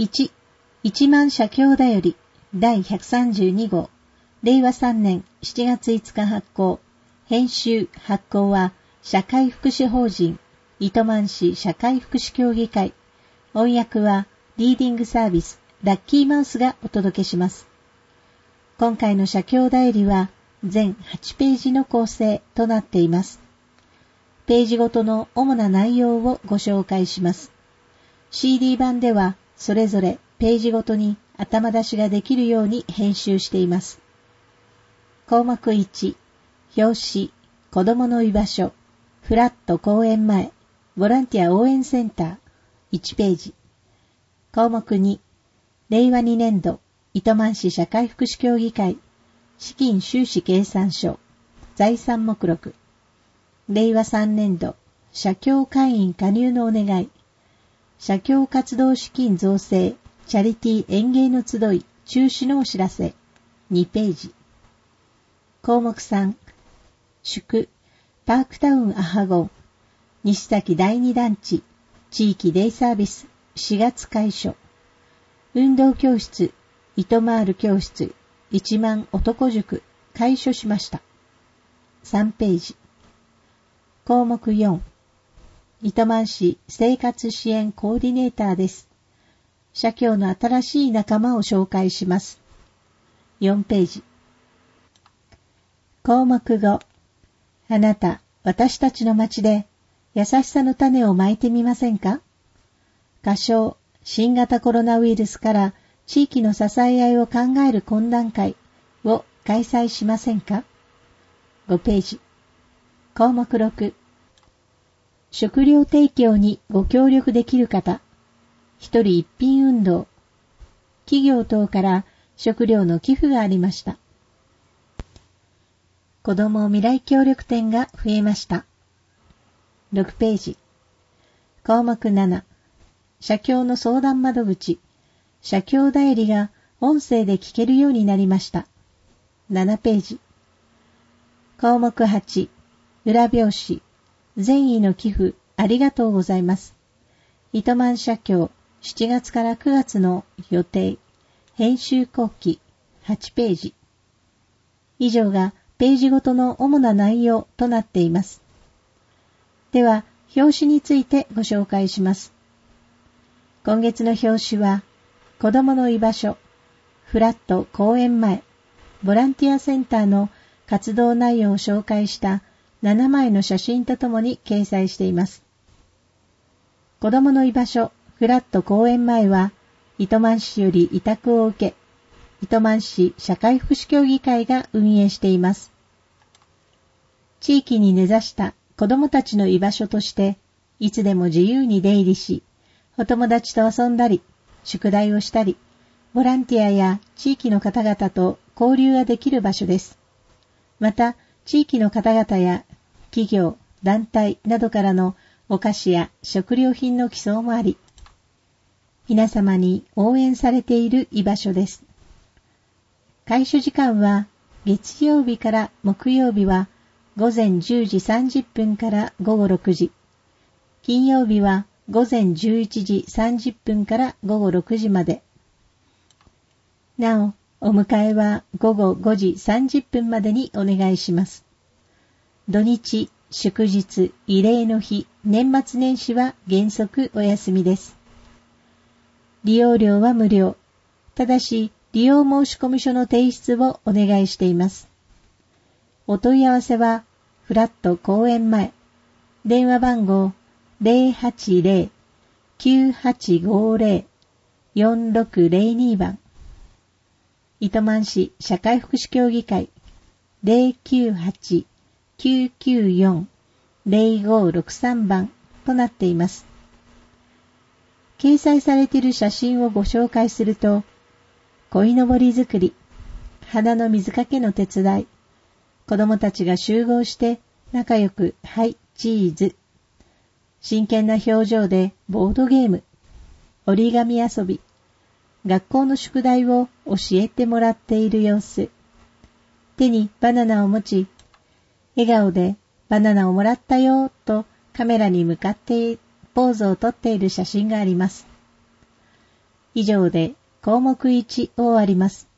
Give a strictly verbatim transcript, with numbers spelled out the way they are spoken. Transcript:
いち、一万社経だよりだいひゃくさんじゅうに号、れいわさんねんしちがついつか発行。編集・発行は社会福祉法人糸満市社会福祉協議会。音訳はリーディングサービスラッキーマウスがお届けします。今回の社経だよりは全はちページの構成となっています。ページごとの主な内容をご紹介します。シーディー 版ではそれぞれページごとに頭出しができるように編集しています。項目いち、表紙、子どもの居場所、フラット公演前、ボランティア応援センター、いちページ。項目に、れいわにねんど、糸満市社会福祉協議会、資金収支計算書、財産目録。れいわさんねんど、社協会員加入のお願い、社協活動資金造成、チャリティー園芸の集い、中止のお知らせ、にページ。項目さん、祝、パークタウンアハゴン、西崎第二団地、地域デイサービス、しがつ開所、運動教室、糸満る教室、一万男塾、開所しました。さんページ。項目よん、糸満市生活支援コーディネーターです。社協の新しい仲間を紹介します。よんページ。項目ご、あなた、私たちの街で優しさの種をまいてみませんか？仮称、新型コロナウイルスから地域の支え合いを考える懇談会を開催しませんか？ごページ。項目ろく、食料提供にご協力できる方、一人一品運動、企業等から食料の寄付がありました。子ども未来協力店が増えました。ろくページ。項目なな、社協の相談窓口、社協だよりが音声で聞けるようになりました。ななページ。項目はち、裏表紙、善意の寄付ありがとうございます。糸満社協しちがつからくがつの予定、編集後期はちページ。以上がページごとの主な内容となっています。では、表紙についてご紹介します。今月の表紙は、子どもの居場所、フラット公演前、ボランティアセンターの活動内容を紹介したななまいの写真とともに掲載しています。子どもの居場所、フラット公演前は、糸満市より委託を受け、糸満市社会福祉協議会が運営しています。地域に根ざした子どもたちの居場所として、いつでも自由に出入りし、お友達と遊んだり、宿題をしたり、ボランティアや地域の方々と交流ができる場所です。また、地域の方々や企業、団体などからのお菓子や食料品の寄贈もあり、皆様に応援されている居場所です。開所時間は月曜日から木曜日は午前じゅうじさんじゅっぷんから午後ろくじ、金曜日は午前じゅういちじさんじゅっぷんから午後ろくじまで。なお、お迎えは午後ごじさんじゅっぷんまでにお願いします。土日、祝日、慰霊の日、年末年始は原則お休みです。利用料は無料。ただし、利用申込書の提出をお願いしています。お問い合わせは、フラット公演前、電話番号 ゼロはちゼロ きゅうはちごゼロ よんろくゼロに 番、糸満市社会福祉協議会 ゼロきゅうはち きゅうきゅうよん ゼロごろくさん 番となっています。掲載されている写真をご紹介すると、鯉のぼり作り、花の水かけの手伝い、子供たちが集合して仲良くはいチーズ、真剣な表情でボードゲーム、折り紙遊び、学校の宿題を教えてもらっている様子、手にバナナを持ち、笑顔でバナナをもらったよとカメラに向かってポーズをとっている写真があります。 以上で項目いちを終わります。